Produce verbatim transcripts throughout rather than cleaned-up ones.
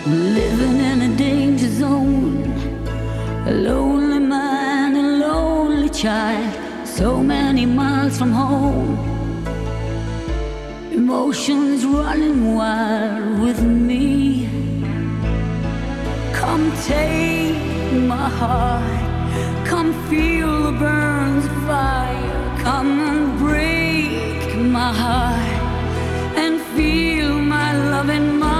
living in a danger zone, a lonely man, a lonely child, so many miles from home. Emotions running wild with me. Come take my heart, come feel the burns of fire. Come and break my heart and feel my love in mine.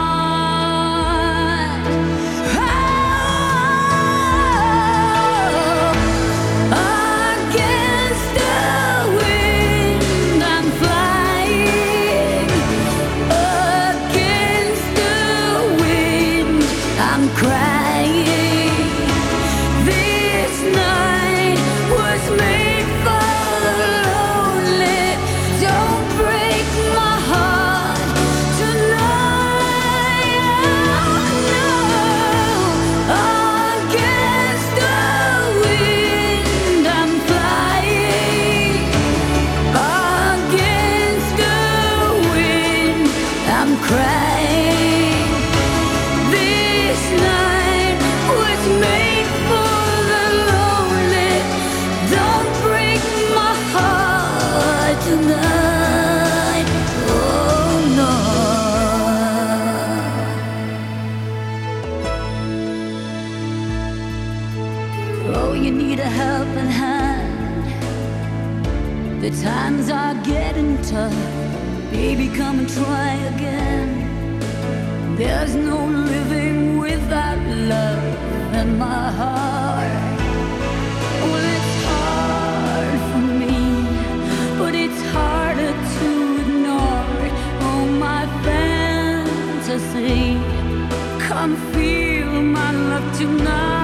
Oh, you need a helping hand. The times are getting tough. Baby, come and try again. There's no living without love in my heart. Well, it's hard for me, but it's harder to ignore it. Oh, my fantasy, come feel my love tonight.